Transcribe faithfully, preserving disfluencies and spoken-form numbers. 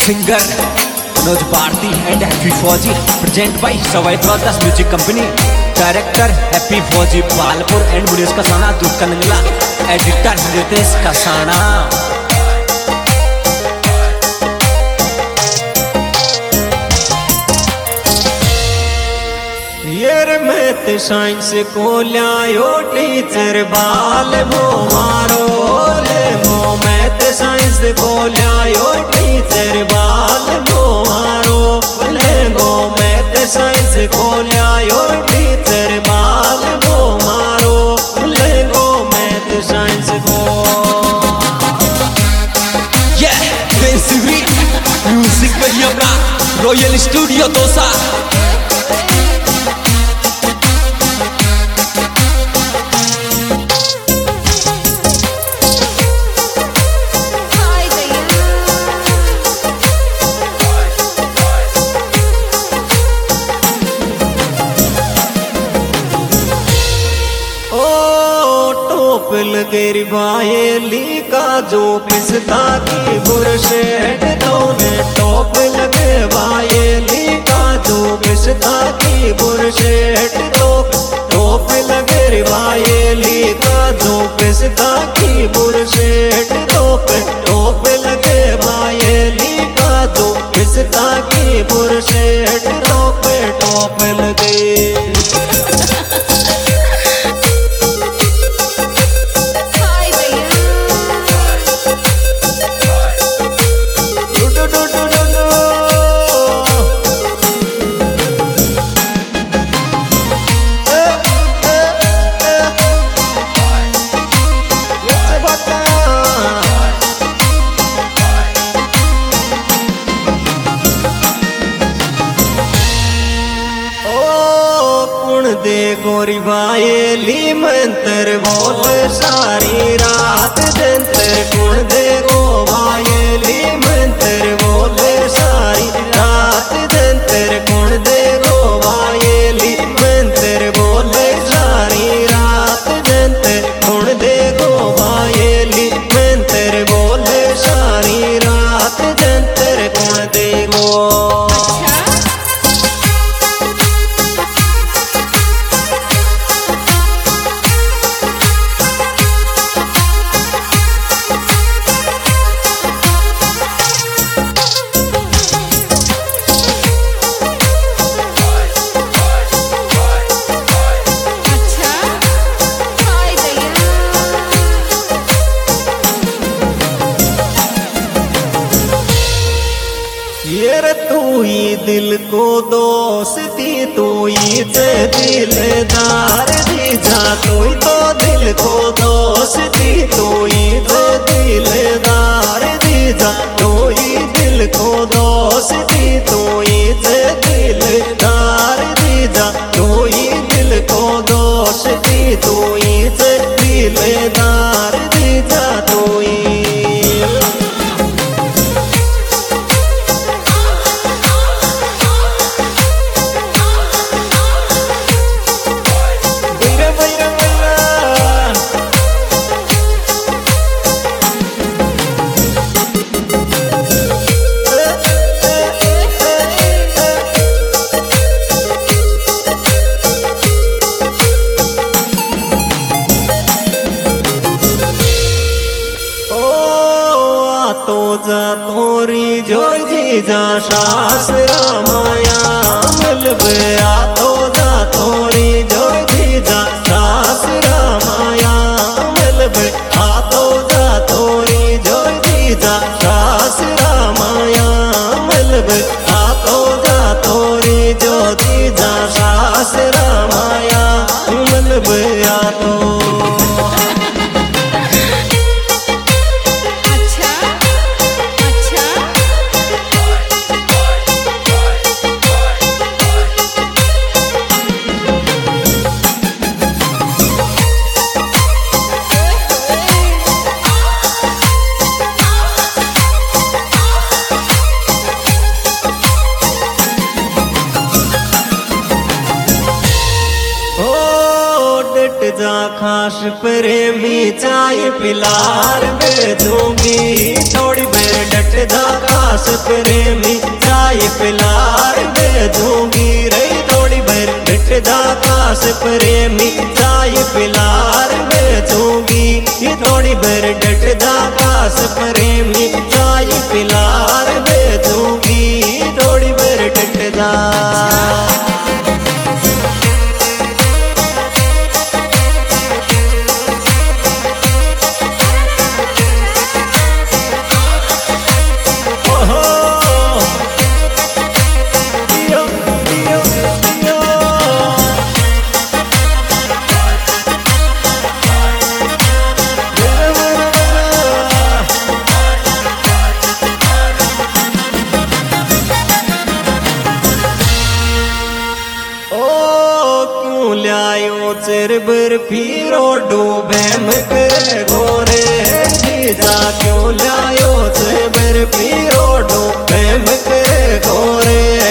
Singer Manoj Bharti and Happy Fauji, present by Savai Brothers Music Company. Director Happy Fauji Balpur and Munis Kasana Dukkanangla. Editor Ritesh Kasana. यार math science को लायो teacher बाल मो मारो ले मो math science को लायो टीचर बाल मो मारो ले मो मैथ साइंस को लायो टीचर बाल मो मारो ले मो मैथ साइंस को Yeah, Bensivi Music में ही अपना Royal Studio दोसा. लगे बायली का जो पिसता की बुरशेट दोने टोप लगे बायली का जो पिसता की बुरशेट टोप टोप लगे बायली का जो पिसता की बुरशेट टोप टोप लगे बायली का जो पिसता की बुरशेट टोप टोप लगे. दे गोरी बायली मंत्र बोल सारी रात जंतर कुण दे गो बायली मंत्र बोल सारी रात जंतर कुण दे गो बायली मंत्र बोल सारी रात जंतर कुण दे गो बायली मंत्र बोल सारी रात जंतर कुण दे गो. तू ही दिल को दोस्ती तू ही दिलदार दीजा तू ही तो दिल को दोस्ती तू ही दिलदार दीजा तू ही दिल को दोस्ती तू ही दिलदार दीजा तू ही दिल को दोस्ती तू ही दिलदार दीजा तू ही. तो जा तोरी जो जीजा शास्त्रा माया मिलबे आ तो जा तोरी जो जीजा शास्त्रा माया मिलबे आ तो जा तोरी जो जीजा शास्त्रा माया मिलबे आ तो जा तोरी जो जीजा शास्त्रा माया मिलबे आ तो. जा खास प्रेमी चाय पिलार दे दूंगी थोड़ी बेर डट जा काश प्रेमी चाय पिलार भेजूंगी रे थोड़ी भर डट जा काश प्रेमी चाय पिलार भेजूंगी ये थोड़ी भर डट जा काश प्रेमी चाय पिलार भेजूंगी थोड़ी भर डट जा चिर बर फिरो डूबे मकर गोरे जीजा क्यों लायो चिर बर फिरो डूबे मकर गोरे